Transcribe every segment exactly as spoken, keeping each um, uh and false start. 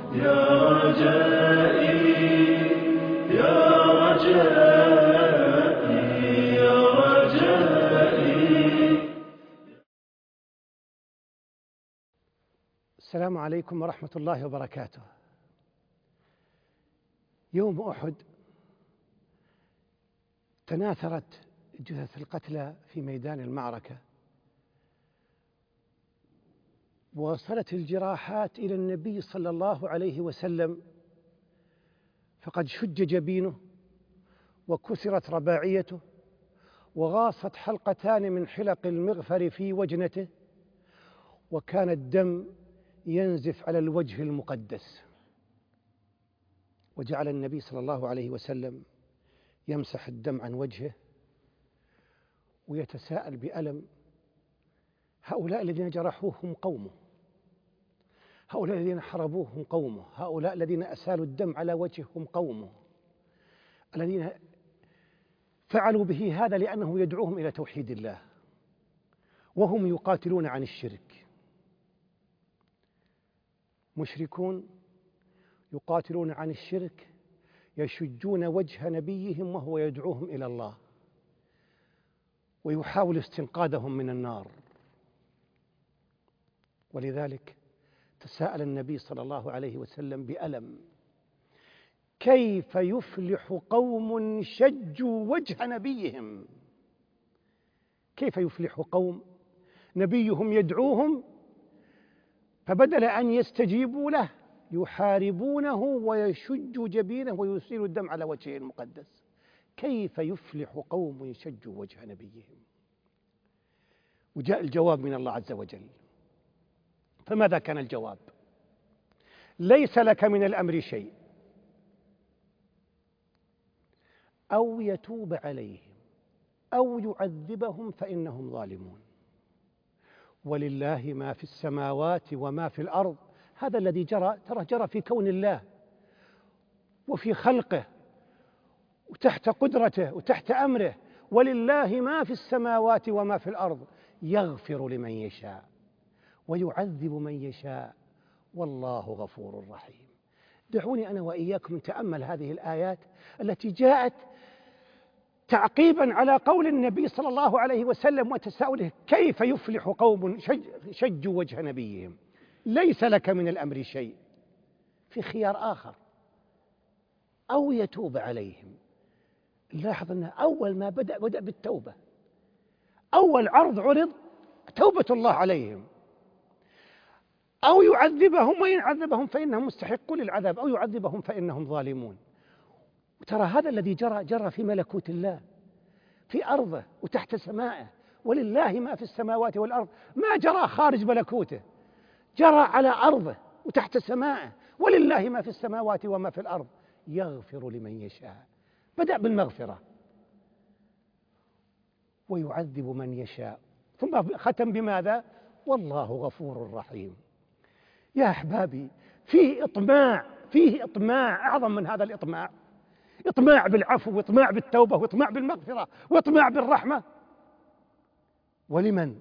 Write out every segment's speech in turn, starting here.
يا رجائي يا رجائي يا رجائي. السلام عليكم ورحمة الله وبركاته. يوم أحد تناثرت جثث القتلى في ميدان المعركة، ووصلت الجراحات إلى النبي صلى الله عليه وسلم، فقد شج جبينه وكسرت رباعيته وغاصت حلقتان من حلق المغفر في وجنته، وكان الدم ينزف على الوجه المقدس. وجعل النبي صلى الله عليه وسلم يمسح الدم عن وجهه ويتساءل بألم: هؤلاء الذين جرحوه هم قومه، هؤلاء الذين حربوه هم قومه، هؤلاء الذين أسالوا الدم على وجهه هم قومه، الذين فعلوا به هذا لأنه يدعوهم إلى توحيد الله، وهم يقاتلون عن الشرك. مشركون يقاتلون عن الشرك، يشجون وجه نبيهم وهو يدعوهم إلى الله ويحاول استنقاذهم من النار. ولذلك تساءل النبي صلى الله عليه وسلم بألم: كيف يفلح قوم شجوا وجه نبيهم؟ كيف يفلح قوم نبيهم يدعوهم، فبدل أن يستجيبوا له يحاربونه ويشج جبينه ويسيل الدم على وجهه المقدس؟ كيف يفلح قوم شجوا وجه نبيهم؟ وجاء الجواب من الله عز وجل. فماذا كان الجواب؟ ليس لك من الأمر شيء، أو يتوب عليهم أو يعذبهم فإنهم ظالمون، ولله ما في السماوات وما في الأرض. هذا الذي جرى ترى جرى في كون الله وفي خلقه وتحت قدرته وتحت أمره. ولله ما في السماوات وما في الأرض، يغفر لمن يشاء ويعذب من يشاء، والله غفور رحيم. دعوني أنا وإياكم نتأمل هذه الآيات التي جاءت تعقيبا على قول النبي صلى الله عليه وسلم وتساؤله: كيف يفلح قوم شجوا وجه نبيهم؟ ليس لك من الأمر شيء. في خيار آخر: أو يتوب عليهم. لاحظ أنه أول ما بدأ بدأ بالتوبة، أول عرض عرض توبة الله عليهم. أو يعذبهم، وإن عذبهم فإنهم مستحقون للعذاب، أو يعذبهم فإنهم ظالمون. وترى هذا الذي جرى جرى في ملكوت الله، في أرضه وتحت سمائه. ولله ما في السماوات والأرض، ما جرى خارج ملكوته، جرى على أرضه وتحت سمائه. ولله ما في السماوات وما في الأرض، يغفر لمن يشاء. بدأ بالمغفرة ويعذب من يشاء، ثم ختم بماذا؟ والله غفور رحيم. يا أحبابي، فيه إطماع، فيه إطماع أعظم من هذا الإطماع، إطماع بالعفو وإطماع بالتوبة وإطماع بالمغفرة وإطماع بالرحمة. ولمن؟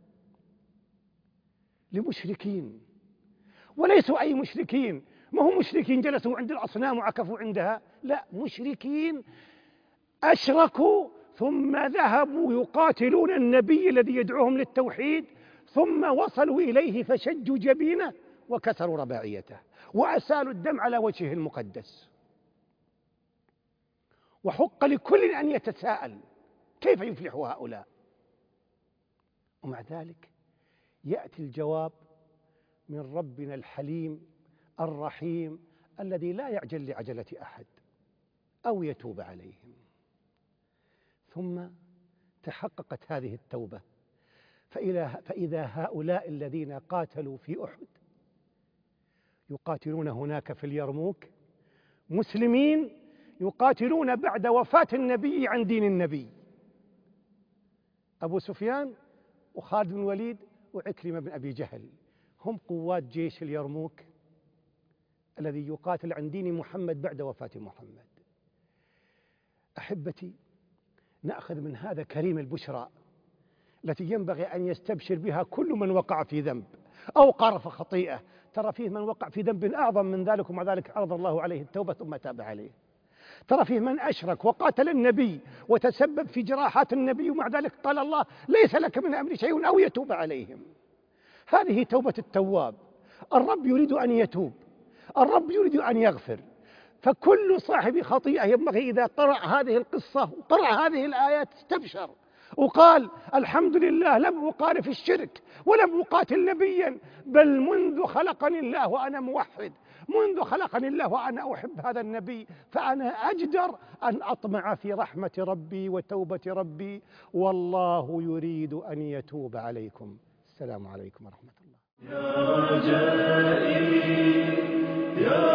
لمشركين، وليسوا أي مشركين، ما هم مشركين جلسوا عند الأصنام وعكفوا عندها، لا، مشركين أشركوا ثم ذهبوا يقاتلون النبي الذي يدعوهم للتوحيد، ثم وصلوا إليه فشجوا جبينه وكسروا رباعيته وأسالوا الدم على وجهه المقدس. وحق لكل أن يتساءل: كيف يفلح هؤلاء؟ ومع ذلك يأتي الجواب من ربنا الحليم الرحيم الذي لا يعجل لعجلة أحد: أو يتوب عليهم. ثم تحققت هذه التوبة، فإذا هؤلاء الذين قاتلوا في أحد يقاتلون هناك في اليرموك مسلمين، يقاتلون بعد وفاة النبي عن دين النبي. أبو سفيان وخالد بن الوليد وعكرمة بن أبي جهل هم قوات جيش اليرموك الذي يقاتل عن دين محمد بعد وفاة محمد. أحبتي، نأخذ من هذا كريم البشرى التي ينبغي أن يستبشر بها كل من وقع في ذنب أو قارف خطيئة، ترى فيه من وقع في ذنب أعظم من ذلك ومع ذلك عرض الله عليه التوبة ثم تاب عليه. ترى فيه من أشرك وقاتل النبي وتسبب في جراحات النبي ومع ذلك قال الله ليس لك من أمر شيء أو يتوب عليهم. هذه توبة التواب. الرب يريد أن يتوب، الرب يريد أن يغفر. فكل صاحب خطيئة ينبغي إذا قرأ هذه القصة وقرأ هذه الآيات استبشر وقال الحمد لله لم أقارف الشرك ولم أقاتل نبيا، بل منذ خلقني الله وأنا موحد، منذ خلقني الله وأنا أحب هذا النبي، فأنا أجدر أن أطمع في رحمة ربي وتوبة ربي، والله يريد أن يتوب عليكم. السلام عليكم ورحمة الله. يا رجائي يا